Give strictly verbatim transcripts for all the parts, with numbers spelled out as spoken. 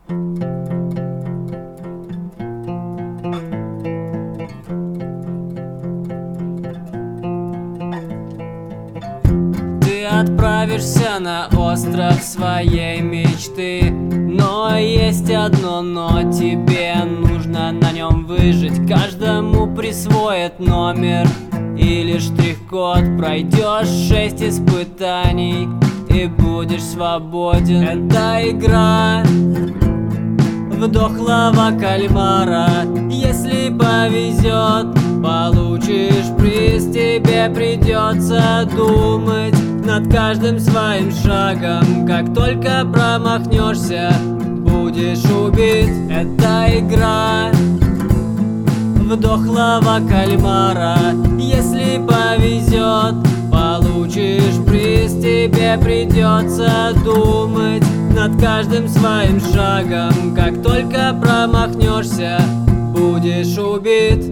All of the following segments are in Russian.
Ты отправишься на остров своей мечты, но есть одно но, тебе нужно на нем выжить. Каждому присвоят номер или штрих-код. Пройдешь шесть испытаний и будешь свободен. Это игра в дохлого кальмара. Если повезет, получишь приз. Тебе придется думать над каждым своим шагом. Как только промахнешься, будешь убит. Это игра в дохлого кальмара. Если повезет, получишь приз. Тебе придется думать над каждым своим шагом. Как только промахнешься, будешь убит.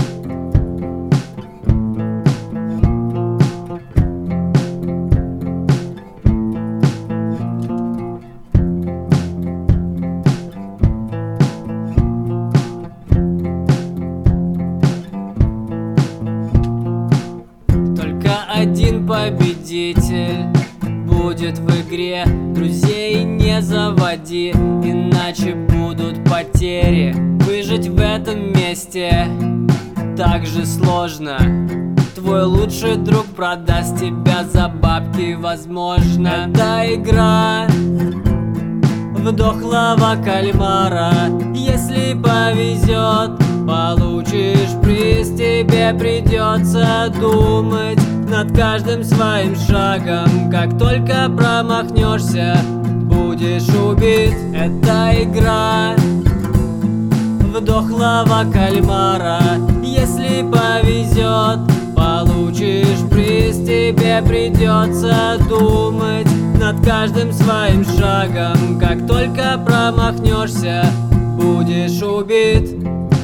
Один победитель будет в игре. Друзей не заводи, иначе будут потери. Выжить в этом месте так же сложно. Твой лучший друг продаст тебя за бабки, возможно. Это игра в дохлого кальмара. Если повезет, получишь приз. Тебе придется думать над каждым своим шагом. Как только промахнешься, будешь убит. Это игра в дохлого кальмара. Если повезет, получишь приз. Тебе придется думать над каждым своим шагом. Как только промахнешься, будешь убит.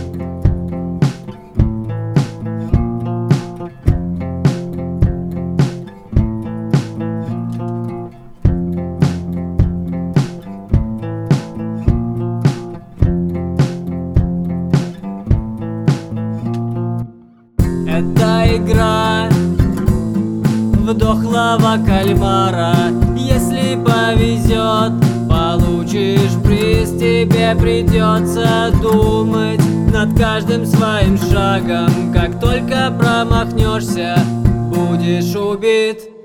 Это игра в дохлого кальмара. Если повезет, получишь приз. Тебе придется думать над каждым своим шагом. Как только промахнешься, будешь убит.